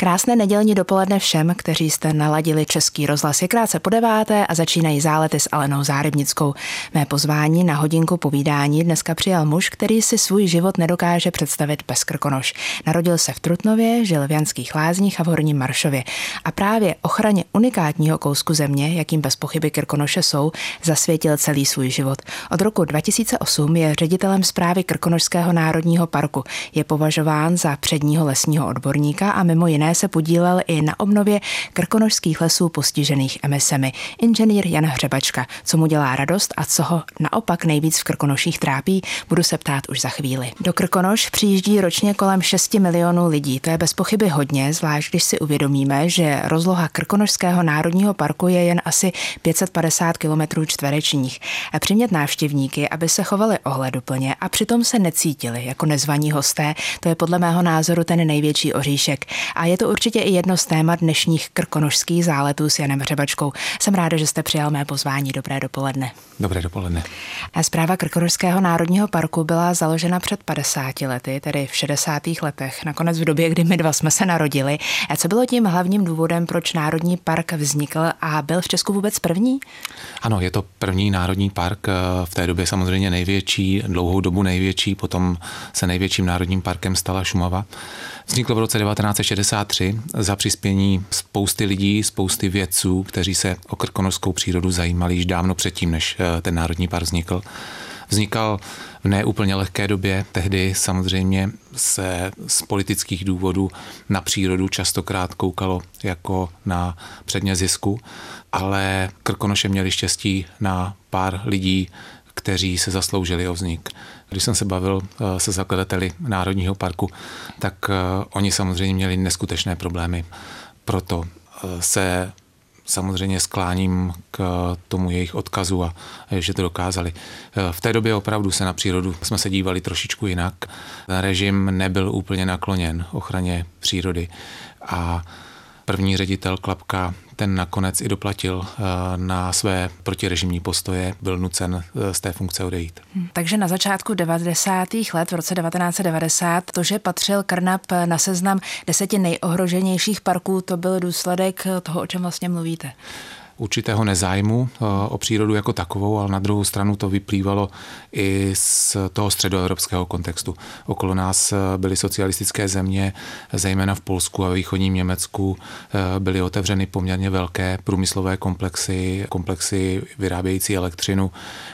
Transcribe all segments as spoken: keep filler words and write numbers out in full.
Krásné nedělní dopoledne všem, kteří jste naladili Český rozhlas. Je krátce po deváté a začínají Zálety s Alenou Zárebnickou. Mé pozvání na hodinku povídání dneska přijal muž, který si svůj život nedokáže představit bez Krkonoš. Narodil se v Trutnově, žil v Janských Lázních a v Horním Maršově. A právě ochraně unikátního kousku země, jakým bez pochyby Krkonoše jsou, zasvětil celý svůj život. Od roku dva tisíce osm je ředitelem správy Krkonošského národního parku. Je považován za předního lesního odborníka a mimo jiné se podílel i na obnově krkonošských lesů postižených emisemi. Inženýr Jan Hřebačka. Co mu dělá radost a co ho naopak nejvíc v Krkonoších trápí, budu se ptát už za chvíli. Do Krkonoš přijíždí ročně kolem šesti milionů lidí. To je bez pochyby hodně, zvlášť když si uvědomíme, že rozloha Krkonošského národního parku je jen asi pět set padesát kilometrů čtverečních. A přimět návštěvníky, aby se chovali ohleduplně a přitom se necítili jako nezvaní hosté, to je podle mého názoru ten největší oříšek. A je to určitě i jedno z témat dnešních krkonošských záletů s Janem Hřebačkou. Jsem ráda, že jste přijal mé pozvání. Dobré dopoledne. Dobré dopoledne. Správa Krkonošského národního parku byla založena před padesáti lety, tedy v šedesátých letech, nakonec v době, kdy my dva jsme se narodili. A co bylo tím hlavním důvodem, proč Národní park vznikl a byl v Česku vůbec první? Ano, je to první národní park, v té době samozřejmě největší, dlouhou dobu největší, potom se největším národním parkem stala Šumava. Vznikl v roce devatenáct set šedesát tři za přispění spousty lidí, spousty vědců, kteří se o krkonošskou přírodu zajímali již dávno předtím, než ten národní park vznikl. Vznikal v neúplně lehké době, tehdy samozřejmě se z politických důvodů na přírodu častokrát koukalo jako na předmět zisku, ale Krkonoše měli štěstí na pár lidí, kteří se zasloužili o vznik. Když jsem se bavil se zakladateli Národního parku, tak oni samozřejmě měli neskutečné problémy. Proto se samozřejmě skláním k tomu jejich odkazu a že to dokázali. V té době opravdu se na přírodu jsme se dívali trošičku jinak. Režim nebyl úplně nakloněn ochraně přírody a první ředitel Klapka, ten nakonec i doplatil na své protirežimní postoje, byl nucen z té funkce odejít. Takže na začátku devadesátých let, v roce devatenáct set devadesát, to, že patřil Krnap na seznam deseti nejohroženějších parků, to byl důsledek toho, o čem vlastně mluvíte? Určitého nezájmu o přírodu jako takovou, ale na druhou stranu to vyplývalo i z toho středoevropského kontextu. Okolo nás byly socialistické země, zejména v Polsku a východním Německu byly otevřeny poměrně velké průmyslové komplexy, komplexy vyrábějící elektřinu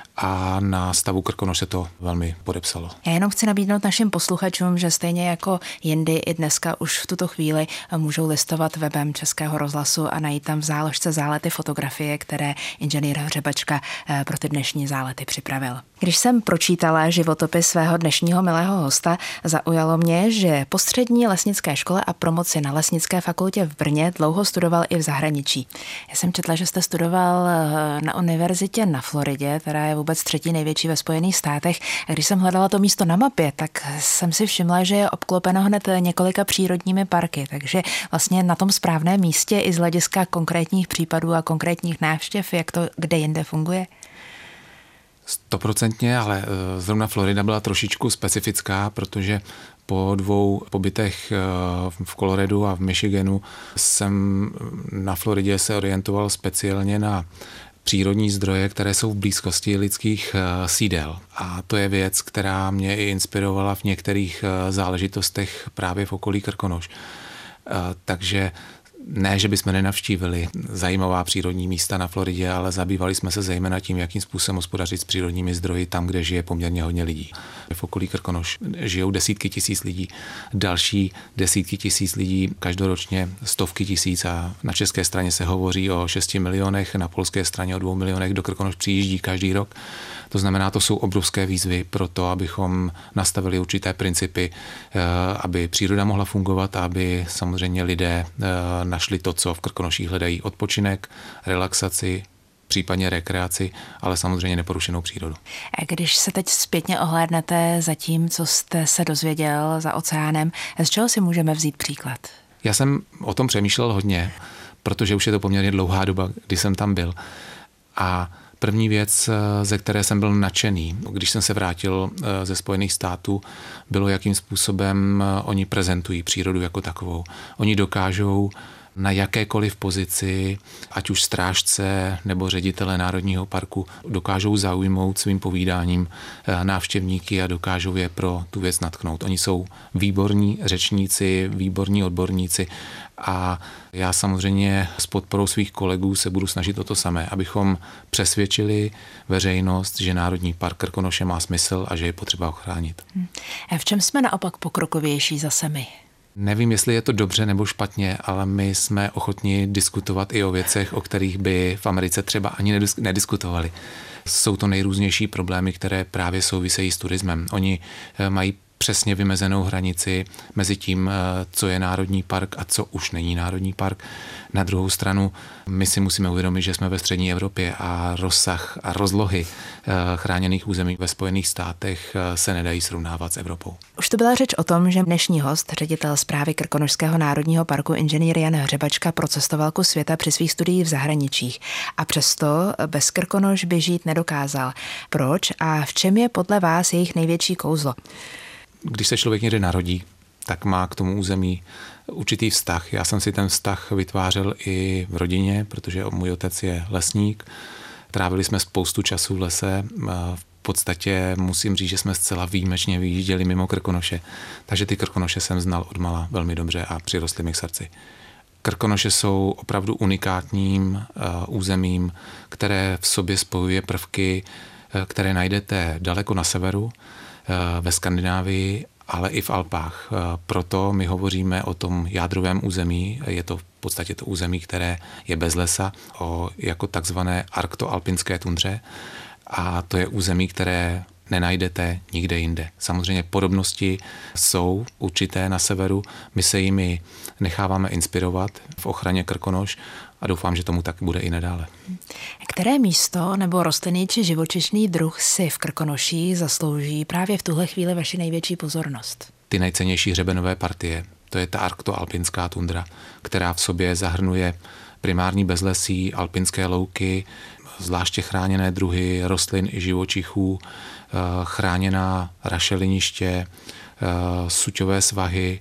a na stavu Krkonoš se to velmi podepsalo. Já jenom chci nabídnout našim posluchačům, že stejně jako jindy i dneska už v tuto chvíli můžou listovat webem Českého rozhlasu a najít tam v záložce Zálety fotografie, které inženýr Hřebačka pro ty dnešní Zálety připravil. Když jsem pročítala životopis svého dnešního milého hosta, zaujalo mě, že po střední lesnické škole a promoci na Lesnické fakultě v Brně dlouho studoval i v zahraničí. Já jsem četla, že jste studoval na univerzitě na Floridě, která je vůbec třetí největší ve Spojených státech. A když jsem hledala to místo na mapě, tak jsem si všimla, že je obklopeno hned několika přírodními parky, takže vlastně na tom správném místě i z hlediska konkrétních případů a konkrétních návštěv, jak to kde jinde funguje. Stoprocentně, ale zrovna Florida byla trošičku specifická, protože po dvou pobytech v Coloradu a v Michiganu jsem na Floridě se orientoval speciálně na přírodní zdroje, které jsou v blízkosti lidských sídel. A to je věc, která mě i inspirovala v některých záležitostech právě v okolí Krkonoš. Takže ne, že bychom nenavštívili zajímavá přírodní místa na Floridě, ale zabývali jsme se zejména tím, jakým způsobem hospodařit s přírodními zdroji tam, kde žije poměrně hodně lidí. V okolí Krkonoš žijou desítky tisíc lidí, další desítky tisíc lidí, každoročně stovky tisíc a na české straně se hovoří o šesti milionech, na polské straně o dvou milionech, do Krkonoš přijíždí každý rok. To znamená, to jsou obrovské výzvy pro to, abychom nastavili určité principy, aby příroda mohla fungovat a aby samozřejmě lidé našli to, co v Krkonoších hledají: odpočinek, relaxaci, případně rekreaci, ale samozřejmě neporušenou přírodu. Když se teď zpětně ohlédnete za tím, co jste se dozvěděl za oceánem, z čeho si můžeme vzít příklad? Já jsem o tom přemýšlel hodně, protože už je to poměrně dlouhá doba, kdy jsem tam byl. A První věc, ze které jsem byl nadšený, když jsem se vrátil ze Spojených států, bylo, jakým způsobem oni prezentují přírodu jako takovou. Oni dokážou na jakékoliv pozici, ať už strážce nebo ředitele Národního parku, dokážou zaujmout svým povídáním návštěvníky a dokážou je pro tu věc natknout. Oni jsou výborní řečníci, výborní odborníci a já samozřejmě s podporou svých kolegů se budu snažit o to samé, abychom přesvědčili veřejnost, že Národní park Krkonoše má smysl a že je potřeba ochránit. A v čem jsme naopak pokrokovější zase my? Nevím, jestli je to dobře nebo špatně, ale my jsme ochotni diskutovat i o věcech, o kterých by v Americe třeba ani nediskutovali. Jsou to nejrůznější problémy, které právě souvisejí s turismem. Oni mají přesně vymezenou hranici mezi tím, co je národní park a co už není národní park. Na druhou stranu my si musíme uvědomit, že jsme ve střední Evropě a rozsah a rozlohy chráněných území ve Spojených státech se nedají srovnávat s Evropou. Už to byla řeč o tom, že dnešní host, ředitel správy Krkonošského národního parku inženýr Jan Hřebačka, procestoval kus světa při svých studiích v zahraničích a přesto bez Krkonoš by žít nedokázal. Proč a v čem je podle vás jejich největší kouzlo? Když se člověk někde narodí, tak má k tomu území určitý vztah. Já jsem si ten vztah vytvářel i v rodině, protože můj otec je lesník. Trávili jsme spoustu času v lese. V podstatě musím říct, že jsme zcela výjimečně vyjížděli mimo Krkonoše. Takže ty Krkonoše jsem znal odmala velmi dobře a přirostly mi k srdci. Krkonoše jsou opravdu unikátním územím, které v sobě spojuje prvky, které najdete daleko na severu, ve Skandinávii, ale i v Alpách. Proto my hovoříme o tom jádrovém území. Je to v podstatě to území, které je bez lesa, o jako takzvané arktoalpinské tundře. A to je území, které nenajdete nikde jinde. Samozřejmě podobnosti jsou určité na severu. My se jimi necháváme inspirovat v ochraně Krkonoš a doufám, že tomu tak bude i nadále. Které místo nebo rostlinný či živočišný druh si v Krkonoších zaslouží právě v tuhle chvíli vaši největší pozornost? Ty nejcennější hřebenové partie, to je ta arktoalpinská tundra, která v sobě zahrnuje primární bezlesí, alpinské louky, zvláště chráněné druhy rostlin i živočichů, chráněná rašeliniště, suťové svahy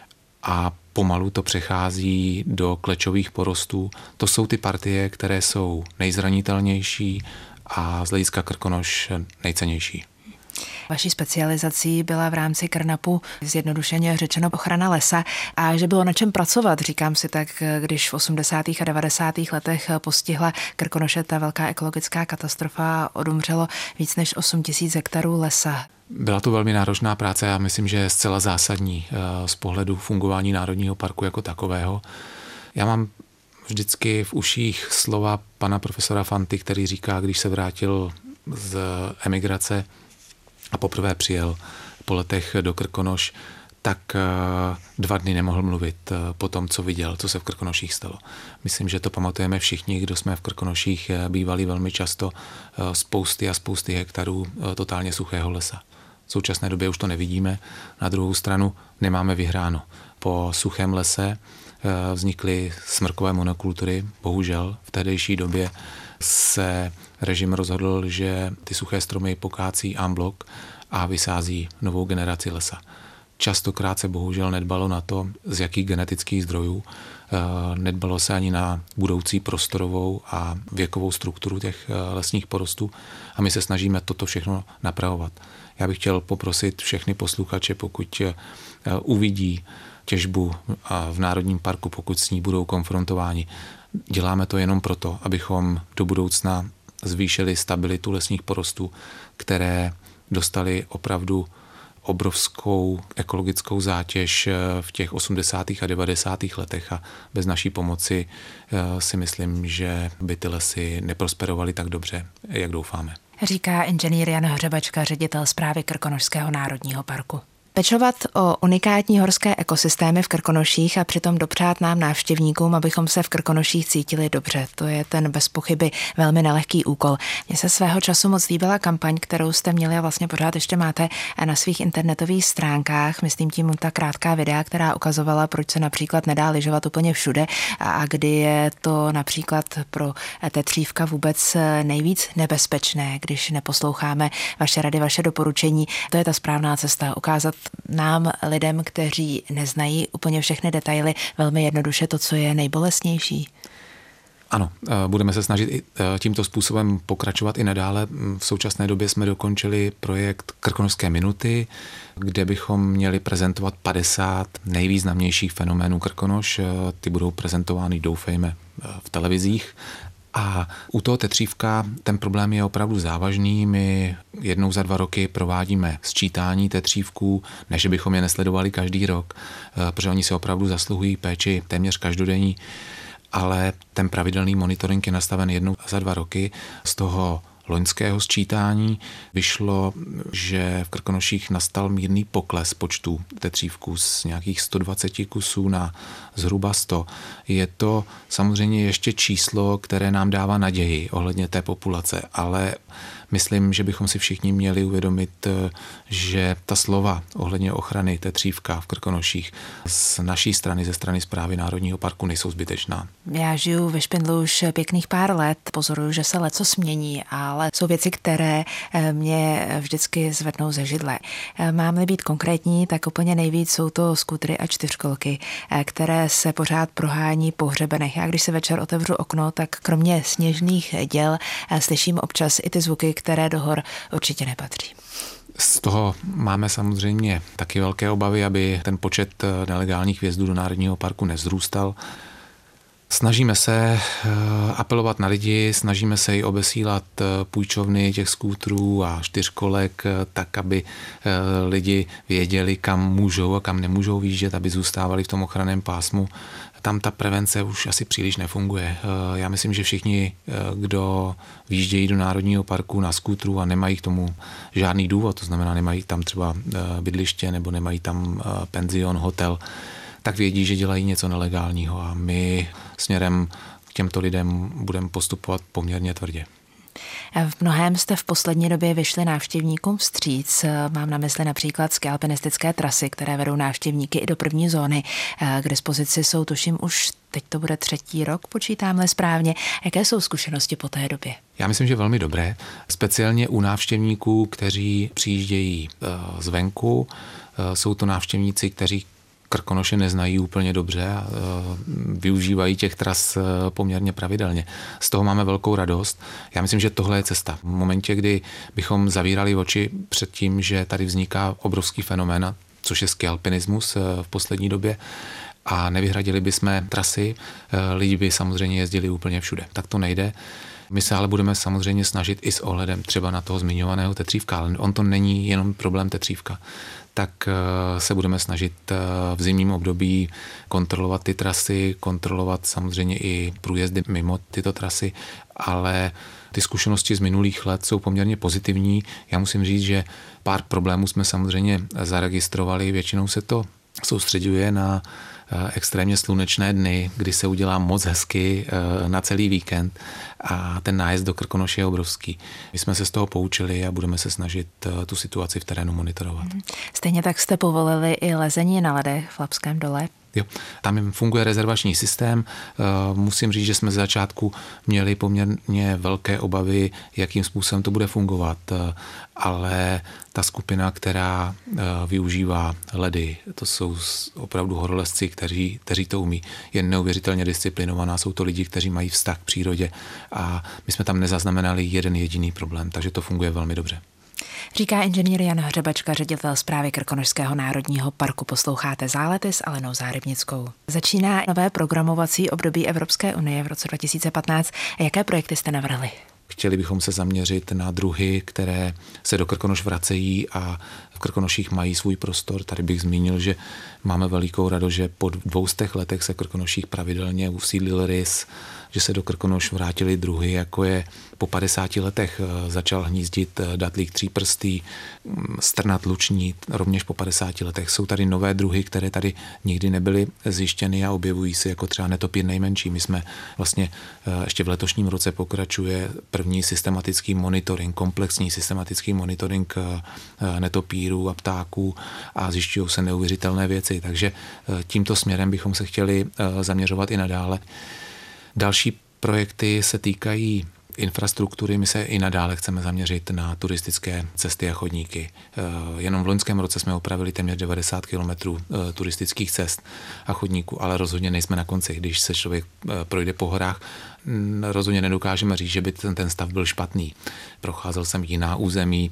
a pomalu to přechází do klečových porostů. To jsou ty partie, které jsou nejzranitelnější a z hlediska Krkonoš nejcennější. Vaší specializací byla v rámci KRNAPu zjednodušeně řečeno ochrana lesa a že bylo na čem pracovat, říkám si tak, když v osmdesátých a devadesátých letech postihla Krkonoše ta velká ekologická katastrofa a odumřelo víc než osm tisíc hektarů lesa. Byla to velmi náročná práce a myslím, že je zcela zásadní z pohledu fungování Národního parku jako takového. Já mám vždycky v uších slova pana profesora Fanty, který říká, když se vrátil z emigrace a poprvé přijel po letech do Krkonoš, tak dva dny nemohl mluvit po tom, co viděl, co se v Krkonoších stalo. Myslím, že to pamatujeme všichni, kdo jsme v Krkonoších bývali velmi často, spousty a spousty hektarů totálně suchého lesa. V současné době už to nevidíme, na druhou stranu nemáme vyhráno. Po suchém lese vznikly smrkové monokultury, bohužel v tehdejší době se režim rozhodl, že ty suché stromy pokácí en bloc a vysází novou generaci lesa. Častokrát se bohužel nedbalo na to, z jakých genetických zdrojů, nedbalo se ani na budoucí prostorovou a věkovou strukturu těch lesních porostů a my se snažíme toto všechno napravovat. Já bych chtěl poprosit všechny posluchače, pokud uvidí těžbu v Národním parku, pokud s ní budou konfrontováni. Děláme to jenom proto, abychom do budoucna zvýšili stabilitu lesních porostů, které dostaly opravdu obrovskou ekologickou zátěž v těch osmdesátých a devadesátých letech a bez naší pomoci si myslím, že by ty lesy neprosperovaly tak dobře, jak doufáme. Říká inženýr Jan Hřebačka, ředitel správy Krkonošského národního parku. Pečovat o unikátní horské ekosystémy v Krkonoších a přitom dopřát nám návštěvníkům, abychom se v Krkonoších cítili dobře. To je ten bez pochyby velmi nelehký úkol. Mně se svého času moc líbila kampaň, kterou jste měli a vlastně pořád ještě máte na svých internetových stránkách. Myslím tím ta krátká videa, která ukazovala, proč se například nedá lyžovat úplně všude a kdy je to například pro tetřívka vůbec nejvíc nebezpečné, když neposloucháme vaše rady, vaše doporučení. To je ta správná cesta, ukázat nám, lidem, kteří neznají úplně všechny detaily, velmi jednoduše to, co je nejbolestnější. Ano, budeme se snažit i tímto způsobem pokračovat i nadále. V současné době jsme dokončili projekt Krkonošské minuty, kde bychom měli prezentovat padesát nejvýznamnějších fenoménů Krkonoš. Ty budou prezentovány, doufejme, v televizích. A u toho tetřívka ten problém je opravdu závažný. My jednou za dva roky provádíme sčítání tetřívků, než bychom je nesledovali každý rok, protože oni se opravdu zasluhují péči téměř každodenní, ale ten pravidelný monitoring je nastaven jednou za dva roky. Z toho loňského sčítání vyšlo, že v Krkonoších nastal mírný pokles počtu tetřívků z nějakých sto dvacet kusů na zhruba sto. Je to samozřejmě ještě číslo, které nám dává naději ohledně té populace, ale myslím, že bychom si všichni měli uvědomit, že ta slova ohledně ochrany tetřívka v Krkonoších z naší strany, ze strany Správy Národního parku nejsou zbytečná. Já žiju ve Špindlu už pěkných pár let, pozoruju, že se leco změní, ale jsou věci, které mě vždycky zvednou ze židle. Mám-li být konkrétní, tak úplně nejvíc jsou to skútry a čtyřkolky, které se pořád prohání po hřebenech. Já když se večer otevřu okno, tak kromě sněžných děl slyším občas i ty zvuky, které do hor určitě nepatří. Z toho máme samozřejmě taky velké obavy, aby ten počet nelegálních vjezdů do Národního parku nevzrůstal. Snažíme se apelovat na lidi, snažíme se i obesílat půjčovny těch skútrů a čtyřkolek tak, aby lidi věděli, kam můžou a kam nemůžou výjíždět, aby zůstávali v tom ochranném pásmu. Tam ta prevence už asi příliš nefunguje. Já myslím, že všichni, kdo výjíždějí do Národního parku na skútru a nemají k tomu žádný důvod, to znamená nemají tam třeba bydliště nebo nemají tam penzion, hotel, tak vědí, že dělají něco nelegálního a my směrem k těmto lidem budeme postupovat poměrně tvrdě. V mnohém jste v poslední době vyšli návštěvníkům vstříc. Mám na mysli například skialpinistické trasy, které vedou návštěvníky i do první zóny. K dispozici jsou, tuším, už teď to bude třetí rok, počítám-li správně. Jaké jsou zkušenosti po té době? Já myslím, že velmi dobré. Speciálně u návštěvníků, kteří přijíždějí zvenku. Jsou to návštěvníci, kteří Krkonoše neznají úplně dobře a využívají těch tras poměrně pravidelně. Z toho máme velkou radost. Já myslím, že tohle je cesta. V momentě, kdy bychom zavírali oči před tím, že tady vzniká obrovský fenomén, což je skialpinismus v poslední době, a nevyhradili bychom trasy, lidi by samozřejmě jezdili úplně všude. Tak to nejde. My se ale budeme samozřejmě snažit i s ohledem třeba na toho zmiňovaného tetřívka, ale on to není jenom problém tetřívka. Tak se budeme snažit v zimním období kontrolovat ty trasy, kontrolovat samozřejmě i průjezdy mimo tyto trasy, ale ty zkušenosti z minulých let jsou poměrně pozitivní. Já musím říct, že pár problémů jsme samozřejmě zaregistrovali, většinou se to soustředuje na extrémně slunečné dny, kdy se udělá moc hezky na celý víkend a ten nájezd do Krkonoše je obrovský. My jsme se z toho poučili a budeme se snažit tu situaci v terénu monitorovat. Stejně tak jste povolili i lezení na ledech v Lapském dole. Jo, tam funguje rezervační systém. Musím říct, že jsme z začátku měli poměrně velké obavy, jakým způsobem to bude fungovat, ale ta skupina, která využívá ledy, to jsou opravdu horolezci, kteří, kteří to umí, je neuvěřitelně disciplinovaná. Jsou to lidi, kteří mají vztah k přírodě a my jsme tam nezaznamenali jeden jediný problém, takže to funguje velmi dobře. Říká inženýr Jan Hřebačka, ředitel správy Krkonošského národního parku. Posloucháte Zálety s Alenou Zárybnickou. Začíná nové programovací období Evropské unie v roce dva tisíce patnáct. Jaké projekty jste navrhli? Chtěli bychom se zaměřit na druhy, které se do Krkonoš vracejí a v Krkonoších mají svůj prostor. Tady bych zmínil, že máme velikou radost, že po dvoustech letech se v Krkonoších pravidelně usídlil rys, že se do Krkonoš vrátily druhy, jako je po padesáti letech začal hnízdit datlík tříprstý, strnat luční, rovněž po padesáti letech. Jsou tady nové druhy, které tady nikdy nebyly zjištěny a objevují se jako třeba netopír nejmenší. My jsme vlastně ještě v letošním roce pokračuje první systematický monitoring, komplexní systematický monitoring netopírů a ptáků a zjišťují se neuvěřitelné věci. Takže tímto směrem bychom se chtěli zaměřovat i nadále. Další projekty se týkají infrastruktury. My se i nadále chceme zaměřit na turistické cesty a chodníky. Jenom v loňském roce jsme opravili téměř devadesát kilometrů turistických cest a chodníků, ale rozhodně nejsme na konci. Když se člověk projde po horách, rozhodně nedokážeme říct, že by ten, ten stav byl špatný. Procházel jsem jiná území,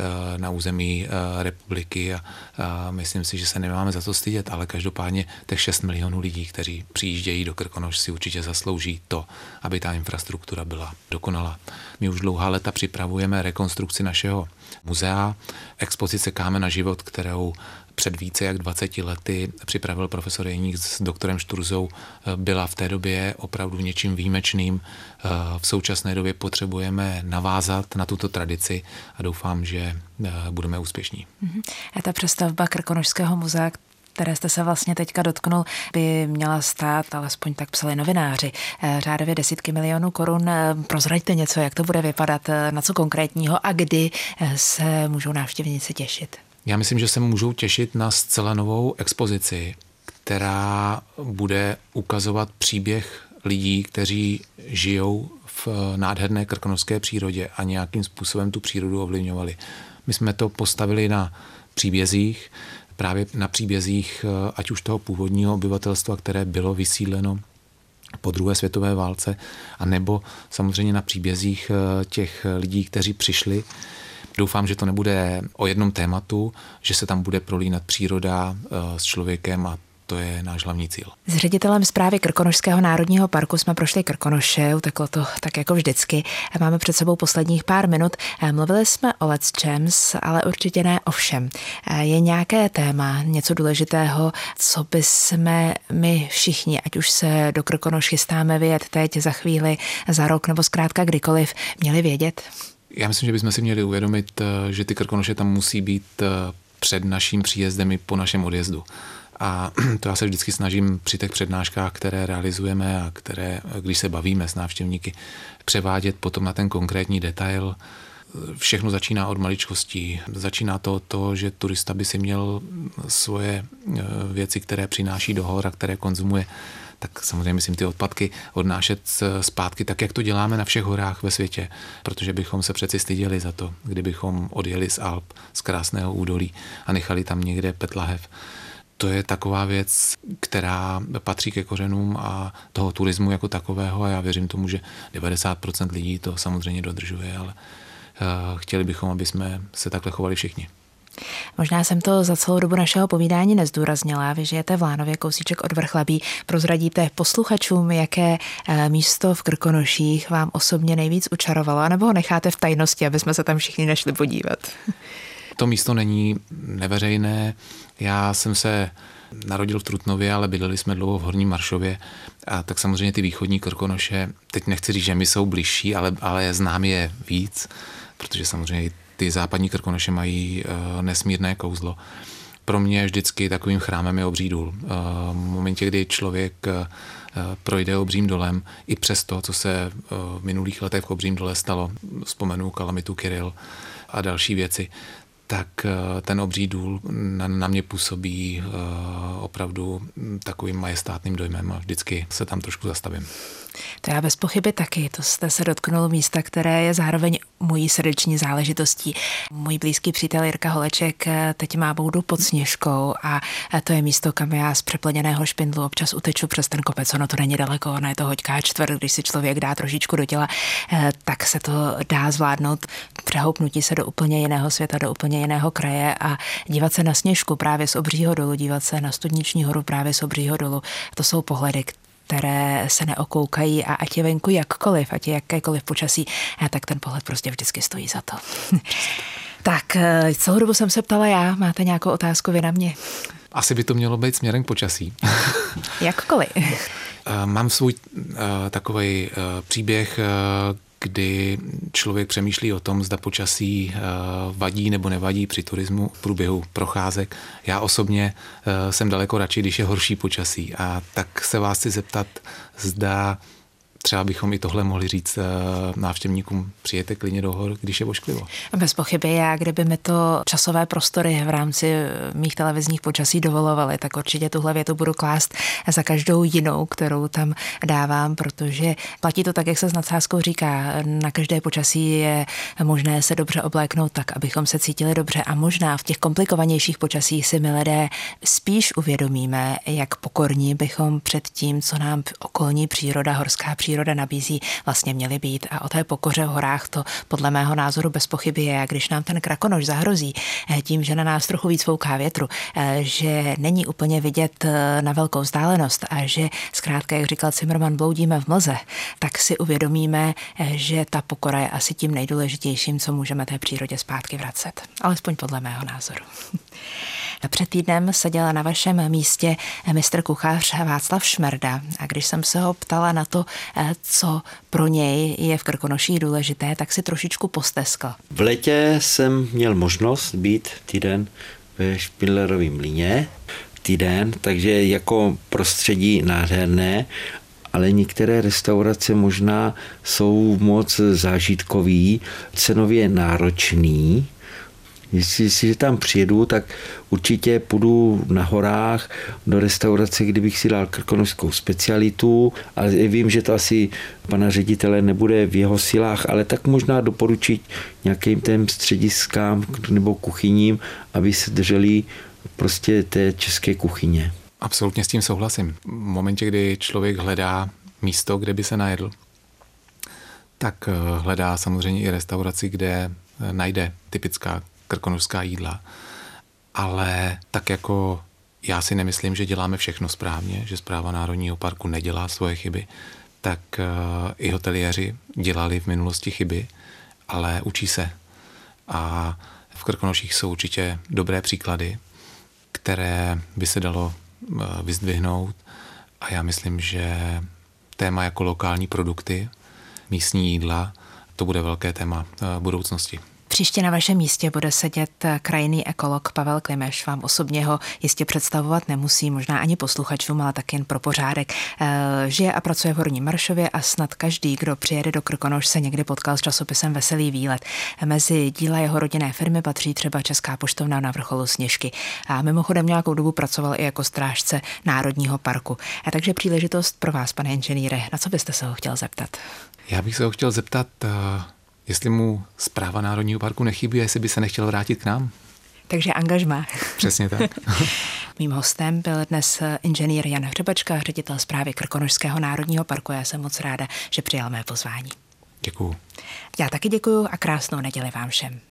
na území republiky a, a myslím si, že se nemáme za to stydět, ale každopádně těch šest milionů lidí, kteří přijíždějí do Krkonoš, si určitě zaslouží to, aby ta infrastruktura byla dokonalá. My už dlouhá léta připravujeme rekonstrukci našeho muzea, expozice Kámen a život, kterou před více jak dvaceti lety připravil profesor Jeník s doktorem Šturzou, byla v té době opravdu něčím výjimečným. V současné době potřebujeme navázat na tuto tradici a doufám, že budeme úspěšní. A ta přestavba Krkonošského muzea, které jste se vlastně teďka dotknul, by měla stát, alespoň tak psali novináři, řádově desítky milionů korun. Prozraďte něco, jak to bude vypadat, na co konkrétního a kdy se můžou návštěvníci těšit? Já myslím, že se můžou těšit na zcela novou expozici, která bude ukazovat příběh lidí, kteří žijou v nádherné krkonošské přírodě a nějakým způsobem tu přírodu ovlivňovali. My jsme to postavili na příbězích, právě na příbězích ať už toho původního obyvatelstva, které bylo vysídleno po druhé světové válce, a nebo samozřejmě na příbězích těch lidí, kteří přišli. Doufám, že to nebude o jednom tématu, že se tam bude prolínat příroda s člověkem a to je náš hlavní cíl. S ředitelem správy Krkonošského národního parku jsme prošli Krkonoše, uteklo to tak jako vždycky. Máme před sebou posledních pár minut. Mluvili jsme o lecčems, ale určitě ne o všem. Je nějaké téma, něco důležitého, co by jsme my všichni, ať už se do Krkonoš chystáme vyjet teď, za chvíli, za rok nebo zkrátka kdykoliv, měli vědět? Já myslím, že bychom si měli uvědomit, že ty Krkonoše tam musí být před naším příjezdem i po našem odjezdu. A to já se vždycky snažím při těch přednáškách, které realizujeme a které, když se bavíme s návštěvníky, převádět potom na ten konkrétní detail. Všechno začíná od maličkostí. Začíná to, to, že turista by si měl svoje věci, které přináší do hor a které konzumuje, tak samozřejmě myslím ty odpadky odnášet zpátky, tak jak to děláme na všech horách ve světě, protože bychom se přeci styděli za to, kdybychom odjeli z Alp, z krásného údolí a nechali tam někde PET lahev. To je taková věc, která patří ke kořenům a toho turismu jako takového a já věřím tomu, že devadesát procent lidí to samozřejmě dodržuje, ale uh, chtěli bychom, aby jsme se takhle chovali všichni. Možná jsem to za celou dobu našeho povídání nezdůraznila. Vy žijete v Lánově, kousíček od Vrchlabí. Prozradíte posluchačům, jaké místo v Krkonoších vám osobně nejvíc učarovalo, anebo ho necháte v tajnosti, aby jsme se tam všichni nešli podívat? To místo není neveřejné. Já jsem se narodil v Trutnově, ale bydleli jsme dlouho v Horním Maršově. A tak samozřejmě ty východní Krkonoše, teď nechci říct, že mi jsou bližší, ale, ale znám je víc, protože samozřejmě ty západní Krkonoše mají uh, nesmírné kouzlo. Pro mě vždycky takovým chrámem je Obří důl. Uh, v momentě, kdy člověk uh, projde Obřím dolem, i přes to, co se uh, v minulých letech v Obřím dole stalo, vzpomenu kalamitu Kyrill a další věci, tak ten Obří důl na, na mě působí uh, opravdu takovým majestátným dojmem a vždycky se tam trošku zastavím. To já bez pochyby taky. To jste se dotknul místa, které je zároveň mojí srdeční záležitostí. Můj blízký přítel Jirka Holeček teď má boudu pod Sněžkou a to je místo, kam já z přeplněného špindlu občas uteču přes ten kopec. Ono to není daleko, ono je to hoďká čtvrt, když si člověk dá trošičku do těla, tak se to dá zvládnout. Přehoupnutí se do úplně jiného světa, do úplně jiného kraje a dívat se na Sněžku právě z Obřího dolu, dívat se na Studniční horu právě z Obřího dolu. To jsou pohledy, které se neokoukají a ať je venku jakkoliv, ať je jakékoliv počasí, tak ten pohled prostě vždycky stojí za to. Tak celou dobu jsem se ptala já, máte nějakou otázku vy na mě? Asi by to mělo být směrem k počasí. Jakkoliv. Mám svůj takový příběh, kdy člověk přemýšlí o tom, zda počasí vadí nebo nevadí při turismu v průběhu procházek. Já osobně jsem daleko radši, když je horší počasí. A tak se vás chci zeptat, zda třeba bychom i tohle mohli říct návštěvníkům, přijete klidně do hor, když je ošklivo. Bez pochyby, já kdyby mi to časové prostory v rámci mých televizních počasí dovolovaly, tak určitě tuhle větu budu klást za každou jinou, kterou tam dávám, protože platí to tak, jak se s nadsázkou říká, na každé počasí je možné se dobře obléknout tak, abychom se cítili dobře a možná v těch komplikovanějších počasích si my lidé spíš uvědomíme, jak pokorní bychom před tím, co nám okolní příroda, horská příroda nabízí, vlastně měly být. A o té pokoře v horách to podle mého názoru bez pochyby je. A když nám ten krakonoš zahrozí tím, že na nás trochu víc fouká větru, že není úplně vidět na velkou vzdálenost a že zkrátka, jak říkal Cimrman, bloudíme v mlze, tak si uvědomíme, že ta pokora je asi tím nejdůležitějším, co můžeme té přírodě zpátky vracet. Alespoň podle mého názoru. Před týdnem seděla na vašem místě mistr kuchař Václav Šmerda a když jsem se ho ptala na to, co pro něj je v Krkonoších důležité, tak si trošičku posteskl. V létě jsem měl možnost být týden ve Špindlerovém mlýně, týden, takže jako prostředí nádherné, ale některé restaurace možná jsou moc zážitkový, cenově náročný. Jestli, jestli tam přijedu, tak určitě půjdu na horách do restaurace, kdybych si dal krkonošskou specialitu, ale vím, že to asi pana ředitele nebude v jeho silách, ale tak možná doporučit nějakým těm střediskám nebo kuchyním, aby se drželi prostě té české kuchyně. Absolutně s tím souhlasím. V momentě, kdy člověk hledá místo, kde by se najedl, tak hledá samozřejmě i restauraci, kde najde typická krkonošská jídla. Ale tak jako já si nemyslím, že děláme všechno správně, že Správa Národního parku nedělá svoje chyby, tak i hoteliéři dělali v minulosti chyby, ale učí se. A v Krkonoších jsou určitě dobré příklady, které by se dalo vyzdvihnout. A já myslím, že téma jako lokální produkty, místní jídla, to bude velké téma budoucnosti. Příště na vašem místě bude sedět krajinný ekolog Pavel Klimeš. Vám osobně ho jistě představovat nemusí, možná ani posluchačům, ale tak jen pro pořádek. Žije a pracuje v Horním Maršově a snad každý, kdo přijede do Krkonoš, se někdy potkal s časopisem Veselý výlet. Mezi díla jeho rodinné firmy patří třeba Česká poštovna na vrcholu Sněžky. A mimochodem nějakou dobu pracoval i jako strážce Národního parku. A takže příležitost pro vás, pane inženýre, na co byste se ho chtěl zeptat? Já bych se ho chtěl zeptat, jestli mu Správa Národního parku nechybí, jestli by se nechtěl vrátit k nám. Takže angažmá. Přesně tak. Mým hostem byl dnes inženýr Jan Hřebačka, ředitel správy Krkonošského národního parku. Já jsem moc ráda, že přijal mé pozvání. Děkuju. Já taky děkuju a krásnou neděli vám všem.